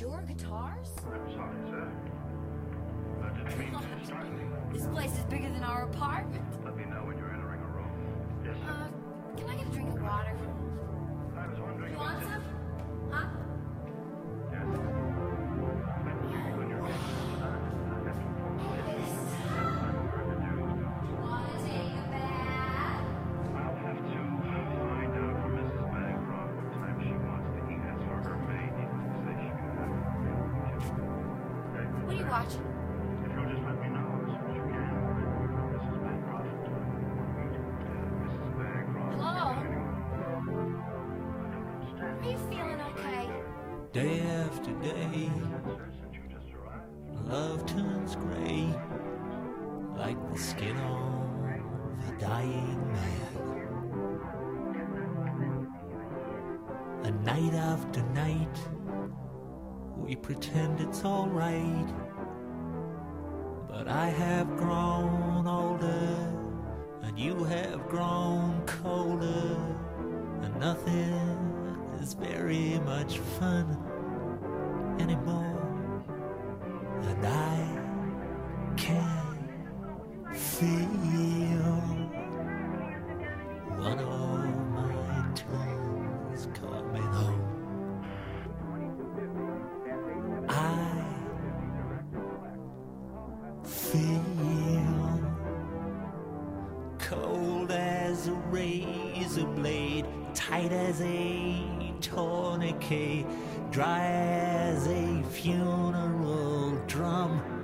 your guitars? I'm sorry, sir. I didn't mean to startle you. This place is bigger than our apartment. Let me know when you're entering a room. Yes, sir. Can I get a drink of water? I was wondering. You want some? Huh? Yes. When you're ready, I have to Wanna take a bath? I'll have to find out from Mrs. Bancroft what time she wants to eat. As for her maid, needless to say, she can have it. What are you watching? If you'll just let me know as soon as you can. Mrs. Bancroft. Mrs. Bancroft. Hello? I don't understand. Are you feeling okay? Day after day, Since you just arrived. love turns gray, like the skin of a dying man. And night after night, we pretend it's alright. But I have grown older, and you have grown colder, and nothing is very much fun anymore. And I can feel one of my toes coming home. I feel cold as a razor blade, tight as a tourniquet, dry as a funeral drum.